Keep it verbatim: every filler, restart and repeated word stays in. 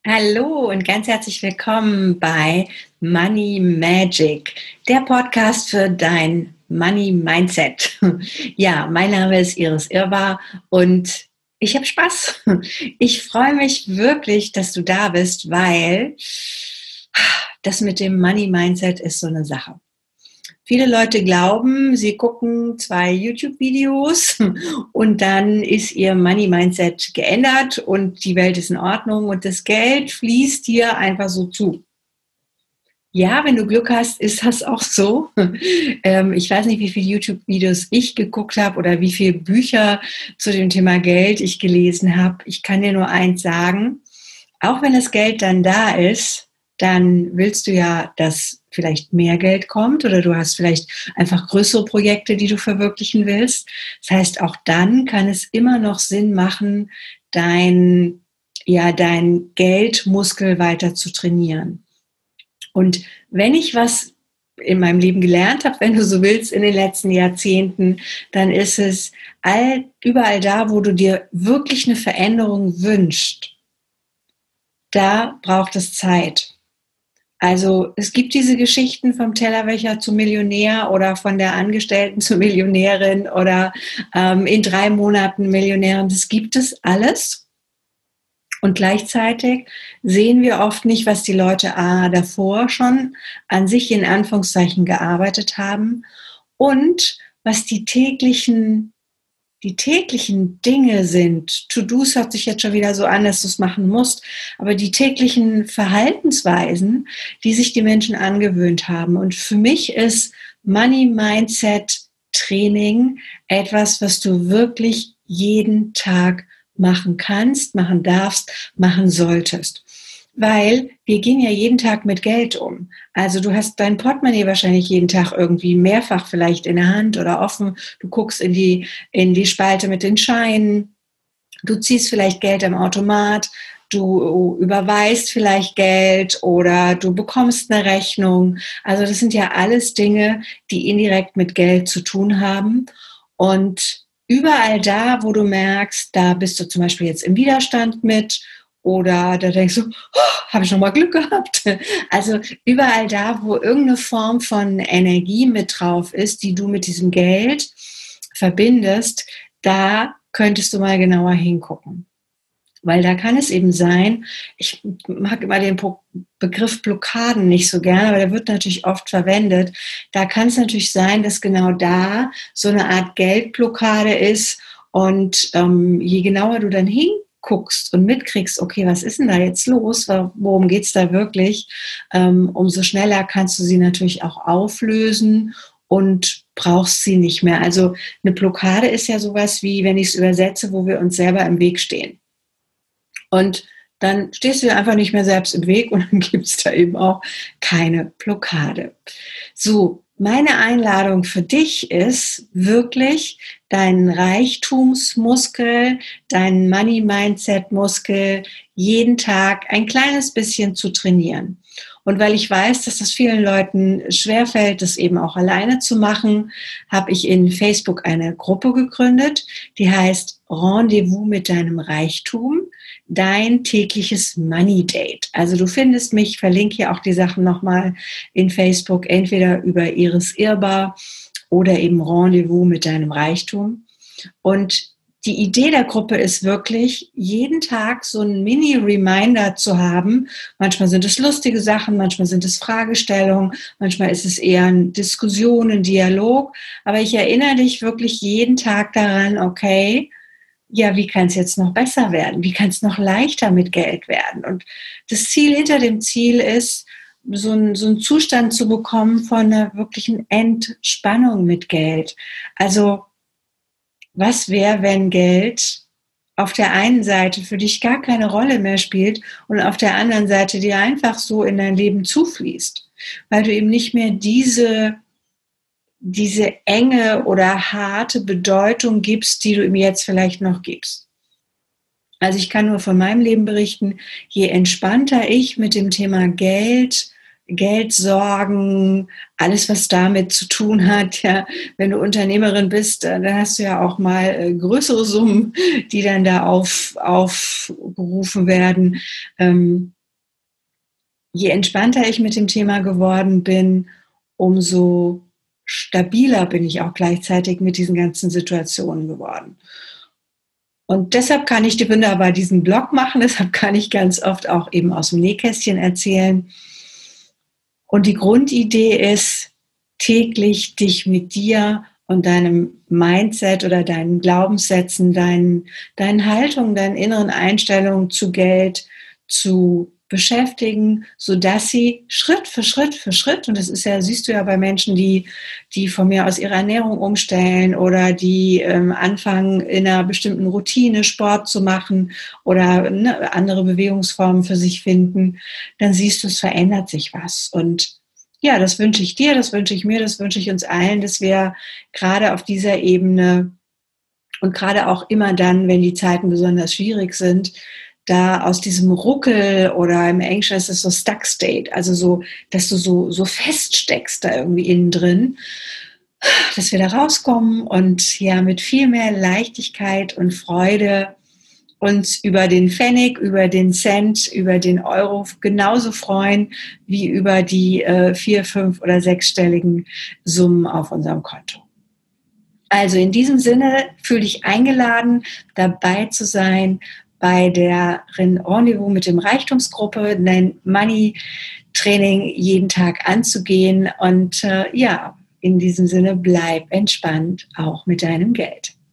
Hallo und ganz herzlich willkommen bei Money Magic, der Podcast für dein Money Mindset. Ja, mein Name ist Iris Irrbar und ich habe Spaß. Ich freue mich wirklich, dass du da bist, weil das mit dem Money Mindset ist so eine Sache. Viele Leute glauben, sie gucken zwei YouTube-Videos und dann ist ihr Money-Mindset geändert und die Welt ist in Ordnung und das Geld fließt dir einfach so zu. Ja, wenn du Glück hast, ist das auch so. Ich weiß nicht, wie viele YouTube-Videos ich geguckt habe oder wie viele Bücher zu dem Thema Geld ich gelesen habe. Ich kann dir nur eins sagen, auch wenn das Geld dann da ist, dann willst du ja, dass vielleicht mehr Geld kommt oder du hast vielleicht einfach größere Projekte, die du verwirklichen willst. Das heißt, auch dann kann es immer noch Sinn machen, dein, ja, dein Geldmuskel weiter zu trainieren. Und wenn ich was in meinem Leben gelernt habe, wenn du so willst, in den letzten Jahrzehnten, dann ist es all, überall da, wo du dir wirklich eine Veränderung wünschst, da braucht es Zeit. Also es gibt diese Geschichten vom Tellerwäscher zum Millionär oder von der Angestellten zur Millionärin oder ähm, in drei Monaten Millionärin. Das gibt es alles. Und gleichzeitig sehen wir oft nicht, was die Leute ah, davor schon an sich in Anführungszeichen gearbeitet haben und was die täglichen die täglichen Dinge sind. To-Dos hört sich jetzt schon wieder so an, dass du es machen musst, aber die täglichen Verhaltensweisen, die sich die Menschen angewöhnt haben. Und für mich ist Money Mindset Training etwas, was du wirklich jeden Tag machen kannst, machen darfst, machen solltest. Weil wir gehen ja jeden Tag mit Geld um. Also du hast dein Portemonnaie wahrscheinlich jeden Tag irgendwie mehrfach vielleicht in der Hand oder offen. Du guckst in die, in die Spalte mit den Scheinen. Du ziehst vielleicht Geld am Automat. Du überweist vielleicht Geld oder du bekommst eine Rechnung. Also das sind ja alles Dinge, die indirekt mit Geld zu tun haben. Und überall da, wo du merkst, da bist du zum Beispiel jetzt im Widerstand mit, oder da denkst du, oh, habe ich noch mal Glück gehabt. Also überall da, wo irgendeine Form von Energie mit drauf ist, die du mit diesem Geld verbindest, da könntest du mal genauer hingucken. Weil da kann es eben sein, ich mag immer den Begriff Blockaden nicht so gerne, aber der wird natürlich oft verwendet. Da kann es natürlich sein, dass genau da so eine Art Geldblockade ist und ähm, je genauer du dann hinguckst, guckst und mitkriegst, okay, was ist denn da jetzt los, worum geht es da wirklich, ähm, umso schneller kannst du sie natürlich auch auflösen und brauchst sie nicht mehr. Also eine Blockade ist ja sowas wie, wenn ich es übersetze, wo wir uns selber im Weg stehen. Und dann stehst du einfach nicht mehr selbst im Weg und dann gibt es da eben auch keine Blockade. So, meine Einladung für dich ist wirklich, deinen Reichtumsmuskel, deinen Money-Mindset-Muskel jeden Tag ein kleines bisschen zu trainieren. Und weil ich weiß, dass das vielen Leuten schwerfällt, das eben auch alleine zu machen, habe ich in Facebook eine Gruppe gegründet, die heißt Rendezvous mit deinem Reichtum, dein tägliches Money Date. Also du findest mich, verlinke hier auch die Sachen nochmal in Facebook, entweder über Iris Irrbar oder eben Rendezvous mit deinem Reichtum. Und die Idee der Gruppe ist wirklich, jeden Tag so einen Mini-Reminder zu haben. Manchmal sind es lustige Sachen, manchmal sind es Fragestellungen, manchmal ist es eher eine Diskussion, ein Dialog. Aber ich erinnere dich wirklich jeden Tag daran, okay, ja, wie kann es jetzt noch besser werden? Wie kann es noch leichter mit Geld werden? Und das Ziel hinter dem Ziel ist, so einen, so einen Zustand zu bekommen von einer wirklichen Entspannung mit Geld. Also was wäre, wenn Geld auf der einen Seite für dich gar keine Rolle mehr spielt und auf der anderen Seite dir einfach so in dein Leben zufließt, weil du eben nicht mehr diese, diese enge oder harte Bedeutung gibst, die du ihm jetzt vielleicht noch gibst. Also ich kann nur von meinem Leben berichten, je entspannter ich mit dem Thema Geld, Geldsorgen, alles, was damit zu tun hat. Ja, wenn du Unternehmerin bist, dann hast du ja auch mal größere Summen, die dann da auf, aufgerufen werden. je entspannter ich mit dem Thema geworden bin, umso stabiler bin ich auch gleichzeitig mit diesen ganzen Situationen geworden. Und deshalb kann ich dir wunderbar diesen Blog machen, deshalb kann ich ganz oft auch eben aus dem Nähkästchen erzählen. Und die Grundidee ist, täglich dich mit dir und deinem Mindset oder deinen Glaubenssätzen, deinen, deinen Haltungen, deinen inneren Einstellungen zu Geld zu beschäftigen, sodass sie Schritt für Schritt für Schritt, und das ist ja, siehst du ja bei Menschen, die, die von mir aus ihre Ernährung umstellen oder die ähm, anfangen, in einer bestimmten Routine Sport zu machen oder ne, andere Bewegungsformen für sich finden, dann siehst du, es verändert sich was. Und ja, das wünsche ich dir, das wünsche ich mir, das wünsche ich uns allen, dass wir gerade auf dieser Ebene und gerade auch immer dann, wenn die Zeiten besonders schwierig sind, da aus diesem Ruckel oder im Englischen ist es so Stuck State, also so, dass du so, so feststeckst da irgendwie innen drin, dass wir da rauskommen und ja mit viel mehr Leichtigkeit und Freude uns über den Pfennig, über den Cent, über den Euro genauso freuen wie über die äh, vier, fünf oder sechsstelligen Summen auf unserem Konto. Also in diesem Sinne fühle dich eingeladen, dabei zu sein bei der Rendezvous mit dem Reichtumsgruppe, dein Money-Training jeden Tag anzugehen. Und äh, ja, in diesem Sinne bleib entspannt, auch mit deinem Geld.